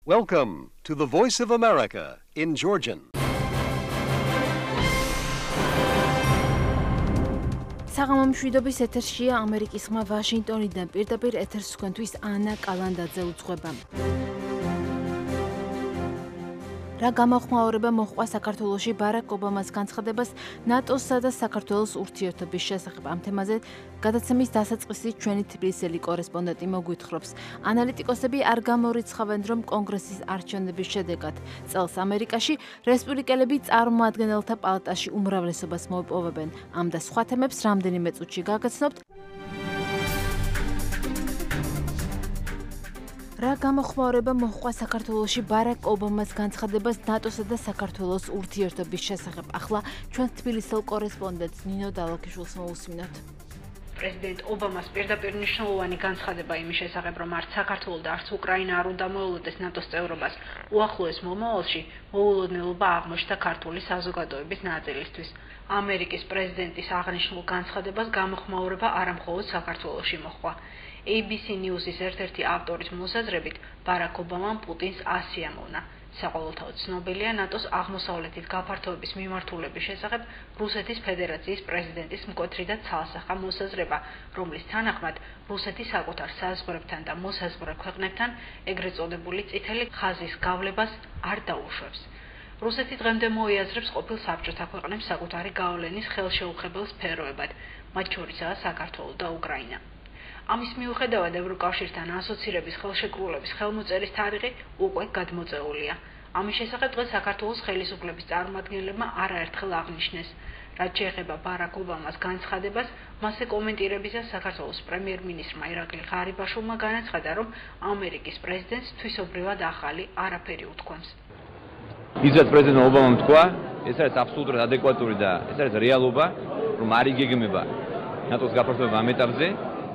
Welcome to the Voice of America in Georgian. საღამო მშვიდობის ეთერშია ამერიკის ხმა ვაშინგტონიდან პირდაპირ ეთერს თქვენთვის ანა კალანდაძე უძღვება. რა გამოხმაურება მოჰყვა საქართველოში ბარაკ ობამას განცხადებას ნატოსსა და საქართველოს ურთიერთობის შესახებ. ამ თემაზე გადაცემის დასაწყისით ჩვენი თბილისელი კორესპონდენტი მოგვითხრობს. ანალიტიკოსები არ გამორიცხავენ, რომ კონგრესის არჩევნების შედეგად წელს ამერიკაში რესპუბლიკელები წარმომადგენელთა პალატაში უმრავლესობას მოიპოვებენ. ამ და სხვა თემებს რამდენიმე წუთში გაგაცნობთ. რა გამოხმაურება მოჰყვა საქართველოში ბარაკ ობამას განცხადებას ნატოსა და საქართველოს ურთიერთობის შესახებ. ახლა ჩვენ თბილისელ კორესპონდენტს ნინო დალოქიშვილს მოусმინოთ. პრეზიდენტ ობამას პირდაპირ მნიშვნელოვანი განცხადება იმის შესახებ, რომ არც საქართველო და არც უკრაინა არ უნდა მოელოდეს ნატოს წევრობას, უახლოეს მომავალში მოულოდნელობა აღმოჩნდა ქართული საზოგადოების ნაწილისთვის. ამერიკის პრეზიდენტის აღნიშნულ განცხადებას გამოხმაურება არამხოლოდ საქართველოში მოჰყვა. ABC News-ის ერთ-ერთი ავტორის მოსაზრებით, ბარაკ ობამამ პუტინს ასიამოვნა. საყოველთაოდ ცნობილია ნატოს აღმოსავლეთით გაფართოების მიმართულების შესახებ რუსეთის ფედერაციის პრეზიდენტის მკვეთრი და ცალსახა მოსაზრება, რომლის თანახმად რუსეთი საკუთარ საზღვრებთან და მოსაზღვრე ქვეყნებთან ეგრეთ წოდებული წითელი ხაზის გავლებას არ დაუშვებს. რუსეთი დღემდე მოიაზრებს ყოფილ საბჭოთა ქვეყნებს საკუთარი გავლენის ხელშეუხებელ სფეროებად, მათ შორისაა საქართველო და უკრაინა. ამის მიუხედავად ევროკავშირთან ასოცირების ხელშეკრულების ხელმოწერის თარიღი უკვე გადმოწეულია. ამის შესახებ დღეს საქართველოს ხელისუფლების წარმომადგენლებმა არაერთხელ აღნიშნეს. რაც შეეხება ბარაკ ობამას განცხადებას, მასზე კომენტირებისას საქართველოს პრემიერ-მინისტრმა ირაკლი ღარიბაშვილმა განაცხადა, რომ ამერიკის პრეზიდენტს თვისობრივად ახალი არაფერი უთქვამს. ისაც პრეზიდენტ ობამამ თქვა, ეს არის აბსოლუტურად ადეკვატური და ეს არის რეალობა, რომ არ იგეგმება ნატოს გაფართოება ამ ეტაპზე.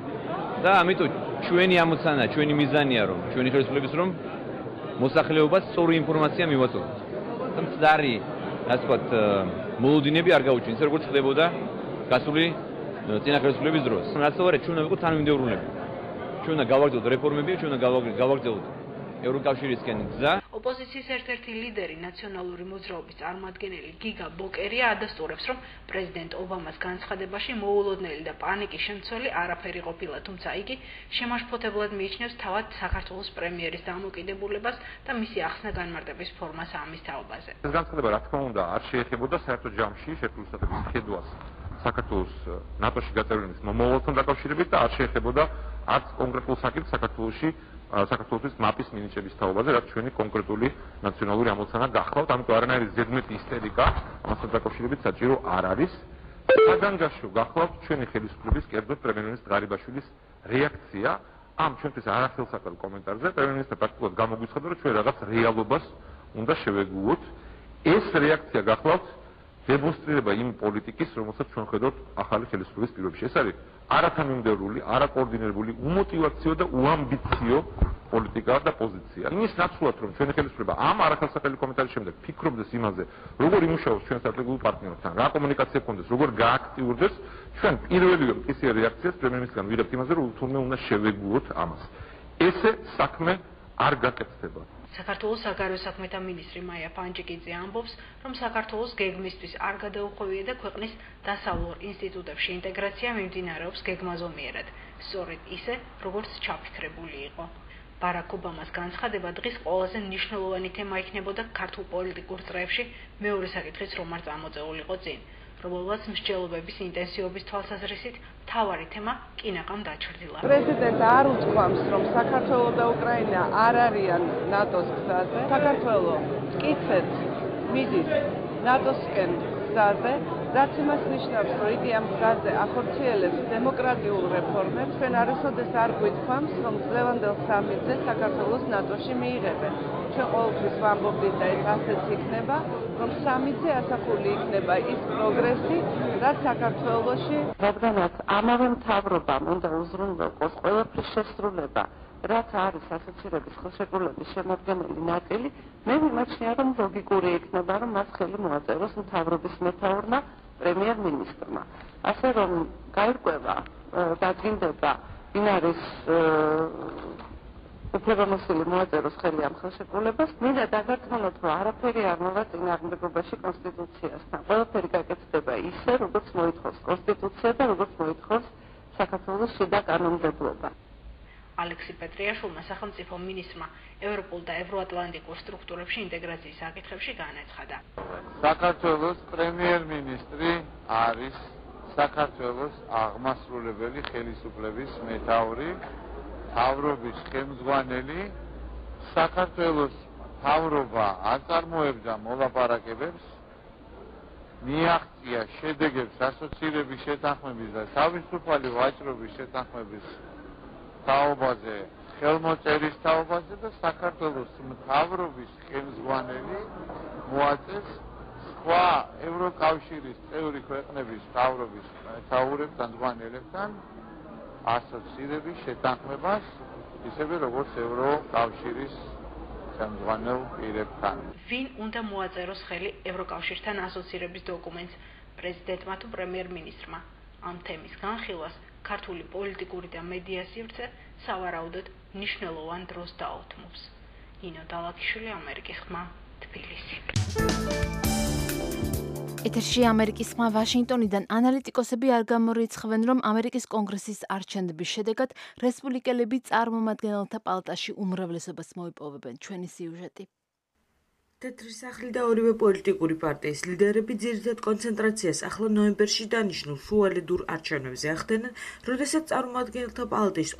და ამიტომ ჩვენი ამოცანა, ჩვენი მიზანია, რომ ჩვენი ხელისუფლების რომ მოსახლეობას სწორი ინფორმაცია მივაწოდოთ. და მცდარი, ასე ვთქვათ, მოლოდინები არ გაუჩინოს, როგორც ხდებოდა გასული წინა ხელისუფლების დროს. რაც თავარია, ჩვენ უნდა ვიყოთ თანამიმდევრულები. ჩვენ უნდა გავაგრძელოთ რეფორმები, ჩვენ უნდა გავაგრძელოთ ევროკავშირისკენ გზა. ოპოზიციის ერთ-ერთი ლიდერი, ნაციონალური მოძრაობის წარმომადგენელი გიგა ბოკერია ადასტურებს, რომ პრეზიდენტ ობამას განცხადებაში მოულოდნელი და პანიკის შემცველი არაფერი ყოფილა, თუმცა იგი შემაშფოთებლად მიიჩნევს თავად საქართველოს პრემიერის დამოკიდებულებას და მისი ახსნა განმარტების ფორმას ამის თაობაზე. ეს განცხადება, რა თქმა უნდა, არ შეეხებოდა საერთო ჯამში შეერთებული შტატების მხედვას საქართველოს ნატოში გაწევრიანების მომავალთან დაკავშირებით და არ შეეხებოდა არც კონკრეტულ საკითხს საქართველოს მაპის მინიჭების თაობაზე, რაც ჩვენი კონკრეტული ნაციონალური ამოცანა გახლავთ, ამიტომ არანაირი ზედმეტი ისტერიკა ამასთან დაკავშირებით საჭირო არ არის. საგანგაშო გახლავთ ჩვენი ხელისუფლების, კერძოდ პრემიერ-მინისტრის ღარიბაშვილის რეაქცია ამ ჩვენთვის არახელსაყრელ კომენტარზე. პრემიერ-მინისტრი პრაქტიკულად გამოგვიცხადა, რომ ჩვენ რაღაც რეალობას უნდა შევეგუოთ. ეს რეაქცია გახლავთ დემონსტრირება იმ პოლიტიკის, რომელსაც ჩვენ ხედავთ ახალი ხელისუფლების პირობებში. ეს არის არათანმიმდევრული, არაკოორდინირებული, უმოტივაციო და უამბიციო პოლიტიკა და პოზიცია. იმის ნაცვლად, რომ ჩვენი ხელისუფლება ამ არახელსაყრელი კომენტარის შემდეგ ფიქრობდეს იმაზე, როგორ იმუშაოს ჩვენ სტრატეგიულ პარტნიორთან, რა კომუნიკაცია გქონდეს, როგორ გააქტიურდეს, ჩვენ პირველივე მტკიცე რეაქციას პრემიერ-მინისტრთან ვიღებთ იმაზე, რომ თურმე უნდა შევეგუოთ ამას. ესე საქმე არ გაკეთდება. საქართველოს საგარეო საქმეთა მინისტრი მაია პანჯიკიძე ამბობს, რომ საქართველოს გეგმისთვის არ გადაუხვევია და ქვეყნის დასავლურ ინსტიტუტებში ინტეგრაცია მიმდინარეობს გეგმაზომიერად, სწორედ ისე, როგორც ჩაფიქრებული იყო. ბარაკ ობამას განცხადება დღის ყველაზე მნიშვნელოვანი თემა იქნებოდა ქართულ პოლიტიკურ წრეებში მეორე საკითხის რომ არ წამოწეულიყო წინ, რომელსაც მსჯელობების ინტენსივობის თვალსაზრისით მთავარი თემა კინაღამ დაჩრდილა. პრეზიდენტი არ უთქვამს, რომ საქართველო და უკრაინა არ არიან ნატოს გზაზე. საქართველო მტკიცედ მიდის ნატოსკენ გზაზე, რაც იმას ნიშნავს, რომ იგი ამ გზაზე ახორციელებს დემოკრატიულ რეფორმებს. ჩვენ არასოდეს არ გვითქვამს, რომ ლევანდელ სამიტზე საქართველოს ნატოში მიიღებენ. ჩვენ ყოველთვის ვამბობთ და ეს ასეც იქნება, რომ სამიტზე ასახული იქნება ის პროგრესი, რაც საქართველოში, რადგანაც ამავე მთავრობამ უნდა უზრუნველყოს ყველაფრის შესრულება, რაც არის ასოცირების ხელშეკრულების შემადგენელი ნაწილი, მე ვიმაჩნია, რომ ლოგიკური იქნება, რომ მას ხელი მოაწეროს მთავრობის მეთაურმა პრემიერ-მინისტრმა. ასე რომ გაირკვევა, დადგინდება, ვინ არის უფლებამოსილი მოაწეროს ხელი ამ ხელშეკრულებას, მინდა დაგარწმუნოთ, რომ არაფერი არ მოვა წინააღმდეგობაში კონსტიტუციასთან. ყველაფერი გაკეთდება ისე, როგორც მოითხოვს კონსტიტუცია და როგორც მოითხოვს საქართველოს შიდა კანონმდებლობა. ალექსი პეტრიაშვილმა სახელმწიფო მინისტრმა ევროპულ და ევროატლანტიკურ სტრუქტურებში ინტეგრაციის საკითხებში განაცხადა. საქართველოს პრემიერ-მინისტრი არის საქართველოს აღმასრულებელი ხელისუფლების მეთაური, მთავრობის ხელმძღვანელი. საქართველოს მთავრობა აწარმოებდა მოლაპარაკებებს, მიაღწია შედეგებს ასოცირების შეთანხმების და თავისუფალი ვაჭრობის შეთანხმების თაობაზე, ხელმოწერის თაობაზე და საქართველოს მთავრობის ხელმძღვანელი მოაწეს სხვა ევროკავშირის წევრი ქვეყნების მთავრობის მეთაურებთან, მძღვანელებთან ასოცირების შეთანხმებას, ისევე როგორც ევროკავშირის ხელმძღვანელ პირებთან. ვინ უნდა მოაწეროს ხელი ევროკავშირთან ასოცირების დოკუმენტს, პრეზიდენტმა თუ პრემიერ-მინისტრმა? ამ თემის განხილვას ქართული პოლიტიკური და მედია სივრცე სავარაუდოდ მნიშვნელოვან დროს დაუთმობს. ნინო დალაქიშვილი, ამერიკის ხმა, თბილისი. ეთერში ამერიკის ხმა ვაშინგტონიდან ანალიტიკოსები არ გამორიცხავენ, რომ ამერიკის კონგრესის არჩევნების შედეგად რესპუბლიკელები წარმომადგენელთა პალატაში უმრავლესობას მოიპოვებენ. ჩვენი სიუჟეტი. თეთრი სახლი და ორივე პოლიტიკური პარტიის ლიდერები ძირითად კონცენტრაციას ახლა ნოემბერში დანიშნულ შუალედურ არჩევნებზე ახდენენ, როდესაც წარმომადგენელთა პალატის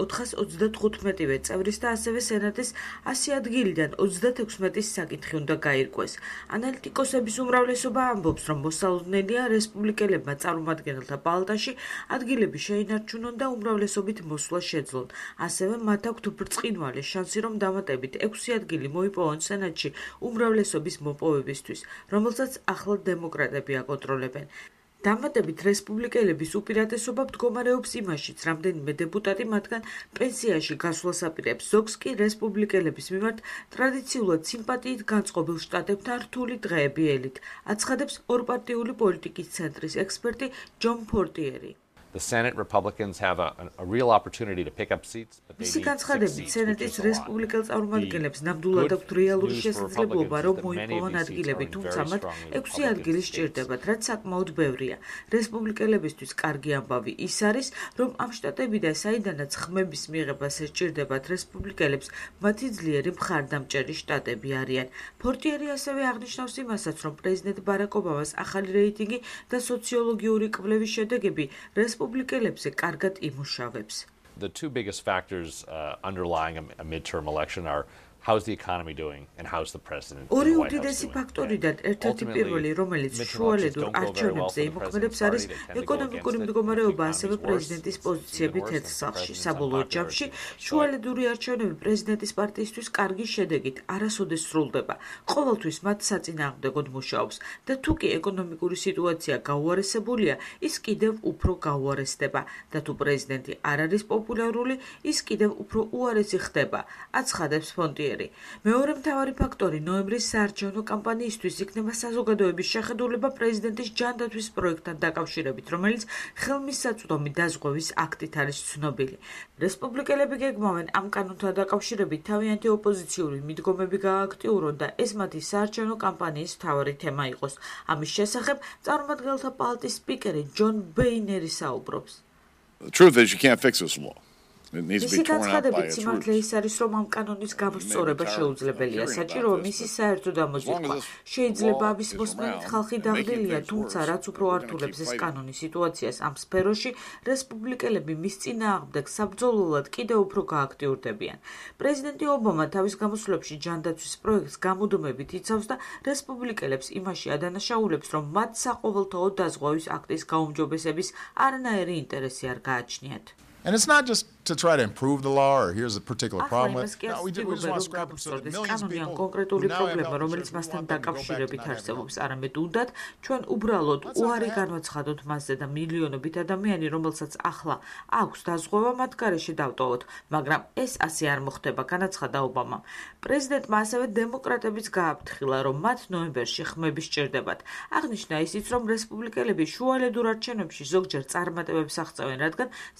435-ვე წევრის და ასევე სენატის 100 ადგილიდან 36-ის საკითხი უნდა გაირკვეს. ანალიტიკოსების უმრავლესობა ამბობს, რომ მოსალოდნელია რესპუბლიკელებმა წარმომადგენელთა პალატაში ადგილები შეინარჩუნონ და უმრავლესობით მოსვლა შეძლონ. ასევე მათ აქვთ ბრწყინვალე შანსი, რომ დამატებით 6 ადგილი მოიპოვონ სენატში უმრავლესობის მოპოვებისთვის, რომელსაც ახლა დემოკრატები აკონტროლებენ. დამატებით რესპუბლიკელების უპირატესობა მდგომარეობს იმაშიც, რამდენიმე დეპუტატი მათგან პენსიაში გასვლას აპირებს. ზოგს კი რესპუბლიკელების მიმართ ტრადიციულად სიმპათიით განწყობილ შტატებთან რთული დღეები ელით, აცხადებს ორპარტიული პოლიტიკის ცენტრის ექსპერტი ჯონ ფორტიერი. The Senate Republicans have a real opportunity to pick up seats, but they მისი need განცხადებით, სენატის რესპუბლიკელ წარმომადგენლებს ნამდვილად აქვთ რეალური შესაძლებლობა, რომ მოიპოვონ ადგილები, თუმცა მათ 6 ადგილი სჭირდებათ, რაც საკმაოდ ბევრია. რესპუბლიკელებისთვის კარგი ამბავი ის არის, რომ ამ შტატებიდან, საიდანაც ხმების მიღებას სჭირდებათ რესპუბლიკელებს, მათი ძლიერი მხარდამჭერი შტატები არიან. ფორტიერი ასევე აღნიშნავს იმასაც, რომ პრეზიდენტ ბარაკ ობამას ახალი რეიტინგი და სოციოლოგიური კვლევის შედეგები რესპუბლიკელებზე კარგად იმუშავებს. The two biggest factors underlying a midterm election are how's the economy doing and how's the president and ორი the White House უდიდესი doing. ფაქტორიდან ერთ-ერთი პირველი, რომელიც შუალედურ არჩევნებზე იმოქმედებს, არის ეკონომიკური მდგომარეობა, ასევე პრეზიდენტის პოზიციები თეთრსახლში. საბოლოო ჯამში შუალედური არჩევნები პრეზიდენტის პარტიისთვის კარგი შედეგით არასოდეს სრულდება. ყოველთვის მათ საწინააღმდეგოდ მუშაობს და თუ კი ეკონომიკური სიტუაცია გაუარესებულია, ის კიდევ უფრო გაუარესდება და თუ პრეზიდენტი არ არის პოპულარული, ის კიდევ უფრო უარესი ხდება, აცხადებს ფონტიერი. მეორე მთავარი ფაქტორი ნოემბრის საარჩევნო კამპანიისთვის იქნება საზოგადოების შეხედულება პრეზიდენტის ჯანდაცვის პროექტთან დაკავშირებით, რომელიც ხელმისაწვდომი დაზღვევის აქტით არის ცნობილი. რესპუბლიკელები გეგმავენ ამ კანონთან დაკავშირებით თავიანთი ოპოზიციური მიდგომები გაააქტიურონ და ეს მათი საარჩევნო კამპანიის მთავარი თემა იყოს. ამის შესახებ წარმომადგენელთა პალატის სპიკერი ჯონ ბეინერი საუბრობს. The truth is you can't fix this law. It needs to მისი be torn out by განცხადებით its სიმართლე roots. ის არის, რომ ამ კანონის გამოსწორება შეუძლებელია. საჭიროა მისი საერთო დამოზიდვა. შეიძლება ამის მოსმენით ხალხი დაღლილია, თუმცა რაც უფრო ართულებს ეს კანონი სიტუაციას ამ სფეროში, რესპუბლიკელები მის წინააღმდეგ საბრძოლველად კიდევ უფრო გააქტიურდებიან. პრეზიდენტი ობამა თავის გამოსვლებში ჯანდაცვის პროექტს გამუდმებით იცავს და რესპუბლიკელებს იმაში ადანაშაულებს, რომ მათ საყოველთაო დაზღვევის აქტის გაუმჯობესების არანაირი ინტერესი არ გააჩნიათ. And it's not just to try to improve the law or here's a particular ახლა problem. იმას კი No, we just want to scrap it so that ეს millions of კანონი ან people კონკრეტული who now have პრობლემა, health რომელიც insurance მასთან want them to go back to დაკავშირებით not having არსებობს, it. არამედ უნდათ ჩვენ უბრალოდ უარი განვაცხადოთ მასზე და მილიონობით ადამიანი, რომელსაც ახლა აქვს დაზღვევა, მათ გარეშე დავტოვოთ, მაგრამ ეს ასე არ მოხდება, განაცხადა ობამამ. პრეზიდენტმა ასევე დემოკრატებიც გააფრთხილა, რომ მათ ნოემბერში ხმები სჭირდებათ. აღნიშნა ისიც, რომ რესპუბლიკელები შუალედურ არჩევნებში ზოგჯერ წარმატებებს აღწევენ, რადგან საარჩევნო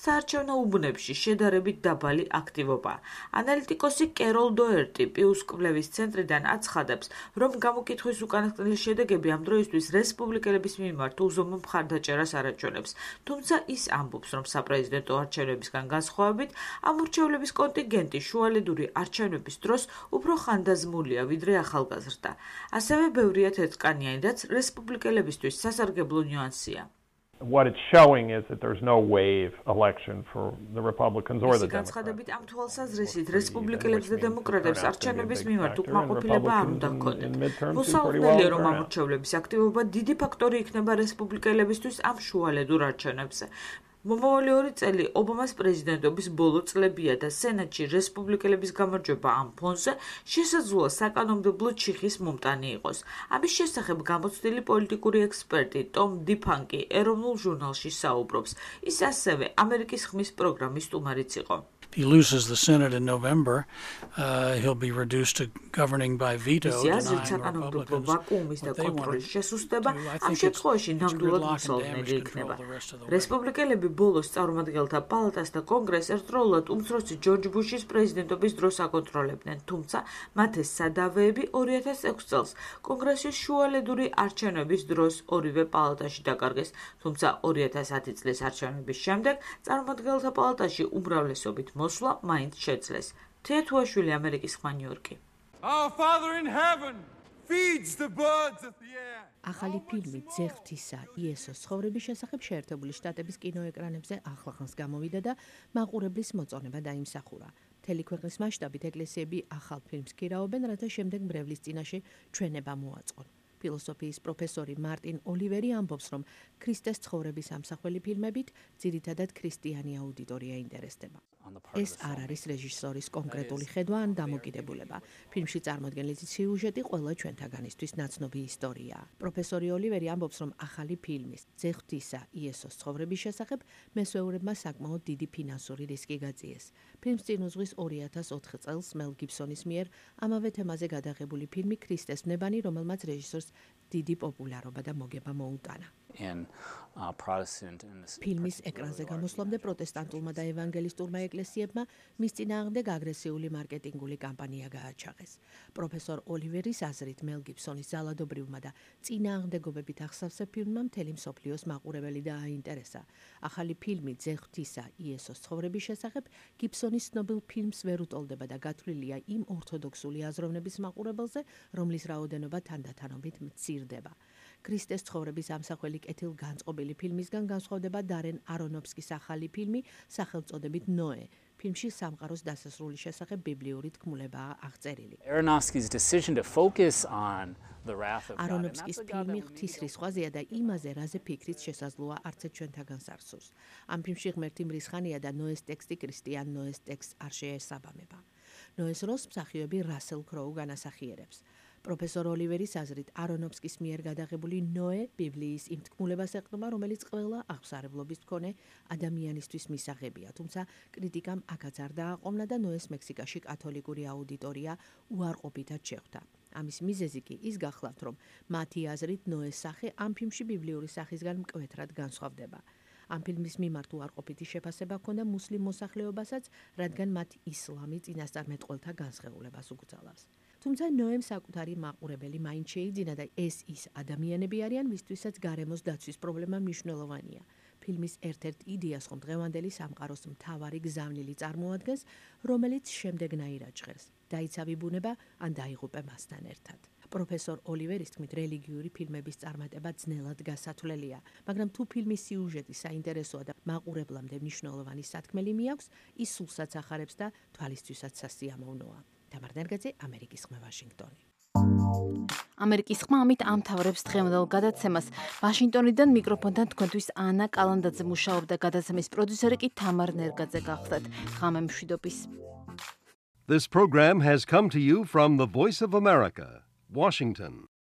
საკანონმდებლო უბნებში შედარებით დაბალი აქტივობა. ანალიტიკოსი კეროლ დოერტი პიუს კვლევის ცენტრიდან აცხადებს, რომ გამოკითხვის უკანასკნელი შედეგები ამ დროისთვის რესპუბლიკელების მიმართ უზომო მხარდაჭერას არაჩვენებს. თუმცა ის ამბობს, რომ საპრეზიდენტო არჩევნებისგან განსხვავებით, ამ მრჩევლების კონტინგენტი შუალედური არჩევნების დროს უფრო ხანდაზმულია, ვიდრე ახალგაზრდა. ასევე ბევრია თეთრკანიანი, რაც რესპუბლიკელებისთვის სასარგებლო 뉘უანსია. What it's showing is that there's no wave election for the Republicans or the Democrats. განცხადებით ამ თვალსაზრისით რესპუბლიკელებს და დემოკრატებს არჩევნების მიმართ უკმაყოფილება არ უნდა ჰქონდეთ. მოსაუბრელია, რომ ამ მრჩევლების აქტივობა დიდი ფაქტორი იქნება რესპუბლიკელებისთვის ამ შუალედურ არჩევნებზე. მომავალი 2 წელი ობამას პრეზიდენტობის ბოლო წლებია და სენატში რესპუბლიკელების გამარჯვება ამ ფონზე შესაძლოა საკანონმდებლო ჩიხის მომტანი იყოს. ამის შესახებ გამოცდილი პოლიტიკური ექსპერტი ტომ დიფანკი ეროვნულ ჟურნალში საუბრობს. ის ასევე ამერიკის ხმის პროგრამის სტუმარიც იყო. If he loses the Senate in November, he'll be reduced to governing by veto. საკანონმდებლო ვაკუუმის და კონტროლის შესუსტება ამ შემთხვევაში ნამდვილად მოსალოდნელი იქნება. რესპუბლიკელები ბოლოს წარმომადგენელთა პალატას და კონგრესს ერთდროულად უმცროსი ჯორჯ ბუშის პრეზიდენტობის დროს აკონტროლებდნენ, თუმცა მათ ეს სადავეები 2006 წელს კონგრესის შუალედური არჩევნების დროს ორივე პალატაში დაკარგეს, თუმცა 2010 წლის არჩევნების შემდეგ წარმომადგენელთა პალატაში უმრავლესობით მოსვლა მაინც შეძლეს. თეათუაშვილი, ამერიკის ხმა, ნიუ-იორკი. Our Father in heaven feeds the birds of the air. ახალი ფილმი ძեղთისა იესოს ცხოვრების შესახებ შეერთებული შტატების კინოეკრანებზე ახლახანს გამოვიდა და მაყურებლის მოწონება დაიმსახურა. მთელი ქვეყნის მასშტაბით ეკლესიები ახალ ფილმს ქირაობენ, რათა შემდეგ მრევლის წინაშე ჩვენება მოაწყონ. ფილოსოფიის პროფესორი მარტინ ოლივერი ამბობს, რომ ქრისტეს ცხოვრების ამსახველი ფილმებით ძირითადად ქრისტიანი აუდიტორია ინტერესდება. ეს არ არის რეჟისორის კონკრეტული ხედვა ან დამოკიდებულება. ფილმში წარმოდგენილი სიუჟეტი ყველა ჩვენთაგანისთვის ნაცნობი ისტორიაა. პროფესორი ოლივერი ამბობს, რომ ახალი ფილმის ძեղთისა იესოს ცხოვრების შესახებ მესვეურებმა საკმაოდ დიდი ფინანსური რისკი გაწიეს. ფილმს წინ უძღვის 2004 წელს მელ გიბსონის მიერ ამავე თემაზე გადაღებული ფილმი ქრისტეს ნებანი, რომელმაც რეჟისორს დიდი პოპულარობა და მოგება მოუტანა. ფილმის ეკრანზე გამოსვლამდე პროტესტანტულმა და ევანგელისტურმა ეკლესიებმა მის წინააღმდეგ აგრესიული მარკეტინგული კამპანია გააჩაღეს. პროფესორ ოლივერის აზრით, მელ გიბსონის ძალადობრივმა და წინააღმდეგობებით ახსავსე ფილმმა მთელი მსოფლიოს მაყურებელი დააინტერესა. ახალი ფილმი ძեղთისა იესოს ცხოვრების შესახებ გიბსონის ცნობილ ფილმს ვერ უტოლდება და გათვლილია იმ ორთოდოქსული აზროვნების მაყურებელზე, რომლის რაოდენობა თანდათანობით მცირდება. ქრისტეს ცხოვრების ამსახველი კეთილგანწყობილი ფილმისგან განსხვავდება დარენ არონოფსკის ახალი ფილმი სახელწოდებით ნოე. ფილმში სამყაროს დასასრულის შესახებ ბიბლიური თქმულებაა აღწერილი. არონოფსკის ფილმი ღვთის რისხვაზეა და იმაზე, რაზე ფიქრიც შესაძლოა არც ჩვენთაგან სარსულს. ამ ფილმში ღმერთი მრისხანია და ნოეს ტექსტი ქრისტიან ნოეს ტექსტს არ შეესაბამება. ნოეს როლს მსახიობი რასელ კროუ განასახიერებს. პროფესორ ოლივერის აზრით, არონოფსკის მიერ გადაღებული ნოე ბიბლიის იმ თქმულებას ეყრდნობა, რომელიც ყველა აღსარებლობის მქონე ადამიანისთვის მისაღებია, თუმცა კრიტიკამ აქაც არ დააყოვნა და ნოეს მექსიკაში კათოლიკური აუდიტორია უარყოფითად შეხვდა. ამის მიზეზი კი ის გახლავთ, რომ მათი აზრით ნოეს სახე ამ ფილმში ბიბლიური სახისგან მკვეთრად განსხვავდება. ამ ფილმის მიმართ უარყოფითი შეფასება ჰქონდა მუსლიმ მოსახლეობასაც, რადგან მათ ისლამი წინასწარმეტყველთა განსხეულებას უკრძალავს. თუმცა ნოემ საკუთარი მაყურებელი მაინც შეიძინა და ეს ის ადამიანები არიან, ვისთვისაც გარემოს დაცვის პრობლემა მნიშვნელოვანია. ფილმის ერთ-ერთ იდეას ხომ დღევანდელი სამყაროს მთავარი გზავნილი წარმოადგენს, რომელიც შემდეგნაირად ჟღერს: დაიცავი ბუნება ან დაიღუპე მასთან ერთად. პროფესორ ოლივერის თქმით, რელიგიური ფილმების წარმატება ძნელად გასათვლელია, მაგრამ თუ ფილმის სიუჟეტი საინტერესოა და მაყურებლამდე მნიშვნელოვანი სათქმელი მიაქვს, ის სულსაც ახარებს და თვალისთვისაც სასიამოვნოა. თამარ ნერგაძე, ამერიკის ხმა, ვაშინგტონი. ამერიკის ხმა ამით ამთავრებს დღევანდელ გადაცემას. ვაშინგტონიდან მიკროფონთან თქვენთვის ანა კალანდაძე მუშაობდა, გადაცემის პროდიუსერი კი თამარ ნერგაძე გახლდათ. ღამე მშვიდობის. This program has come to you from the Voice of America, Washington.